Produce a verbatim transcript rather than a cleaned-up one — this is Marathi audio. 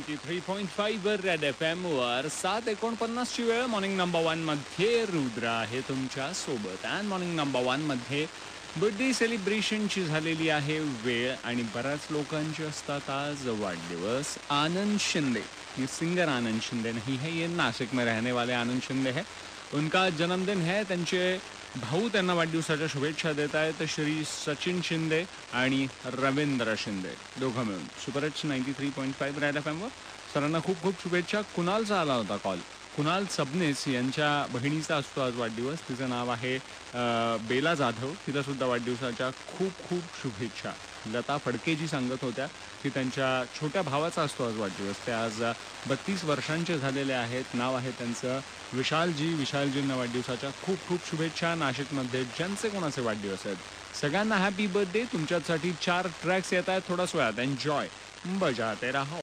नाईन्टी थ्री पॉइंट फाईव्ह वर रेड एफ एम वर सात एकोणपन्नास ची वेळ. मॉर्निंग नंबर वन मध्ये रुद्र आहे तुमच्या सोबत. अँड मॉर्निंग नंबर वन मध्ये बर्थडे सेलिब्रेशनची झालेली आहे वेळ आणि बऱ्याच लोकांचे असतात आज वाढदिवस. आनंद शिंदे, ये सिंगर आनंद शिंदे नहीं है, ये नासिक में रहने वाले आनंद शिंदे है. उनका जन्मदिन है. त्यांचे भाऊ त्यांना वाढदिवसाच्या शुभेच्छा देत आहेत, श्री सचिन शिंदे आणि रवींद्र शिंदे दोघं मिळून. Super hits ninety three point five red F एमवर सरांना खूप खूप शुभेच्छा. कुणालचा आला होता कॉल. कुणाल सबनेस यांच्या बहिणीचा असतो आज वाढदिवस. तिचं नाव आहे बेला जाधव. तिला सुद्धा वाढदिवसाच्या खूप खूप शुभेच्छा. लता फडकेजी सांगत होत्या की त्यांच्या छोट्या भावाचा असतो आज वाढदिवस. ते आज बत्तीस वर्षांचे झालेले आहेत. नाव आहे त्यांचं विशालजी. विशालजींना वाढदिवसाच्या खूप खूप शुभेच्छा. नाशिकमध्ये ज्यांचे कोणाचे वाढदिवस आहेत सगळ्यांना हॅपी बर्थडे. तुमच्यासाठी चार ट्रॅक्स येत आहेत थोड्याच वेळात. एन्जॉय, बजाते राहो.